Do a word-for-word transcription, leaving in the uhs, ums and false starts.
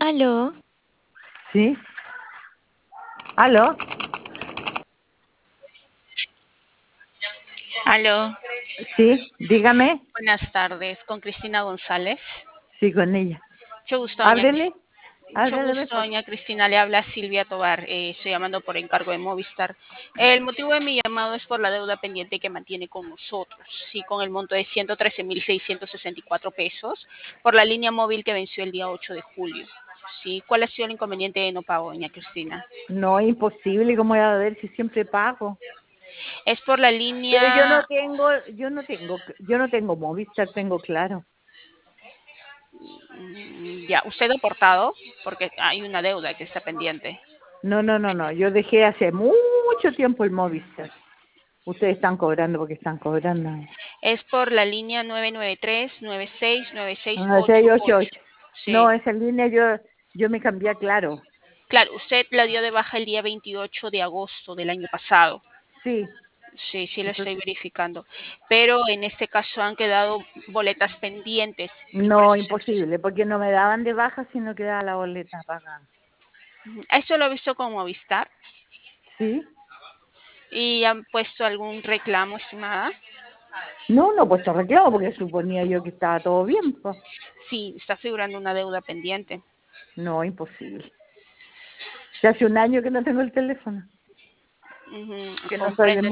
Aló, Sí. ¿Aló? aló. Sí, dígame. Buenas tardes, con Cristina González. Sí, con ella. Mucho gusto, doña, Ábrele, Cris- mucho ábrele gusto, mejor. doña Cristina. Le habla Silvia Tobar. Eh, estoy llamando por encargo de Movistar. El motivo de mi llamado es por la deuda pendiente que mantiene con nosotros, sí, con el monto de ciento trece mil seiscientos sesenta y cuatro pesos por la línea móvil que venció el día ocho de julio. Sí, ¿cuál ha sido el inconveniente de no pago, doña Cristina? No, imposible, ¿cómo voy a ver si siempre pago? Es por la Pero yo no línea. tengo, yo no tengo, yo no tengo Movistar, tengo Claro. mm, Ya, usted ha aportado porque hay una deuda que está pendiente. No, no, no, no, yo dejé hace mucho tiempo el Movistar. Ustedes están cobrando porque están cobrando. Es por la línea nueve nueve tres, nueve seis, nueve seis Ah, ocho seis ocho ocho. ocho. No, Sí. esa línea yo, yo me cambié a Claro. Claro, usted la dio de baja el día veintiocho de agosto del año pasado. Sí, Sí, sí lo estoy entonces, verificando. Pero en este caso han quedado boletas pendientes y por no, eso se nos... imposible, porque no me daban de baja si no quedaba la boleta pagada. Esto lo he visto con Movistar ¿Sí? y han puesto algún reclamo, estimada. No, no he puesto reclamo porque suponía yo que estaba todo bien, pues. Sí, está figurando una deuda pendiente. No, imposible. Si hace un año que no tengo el teléfono, Ujú, que no soy de comprende.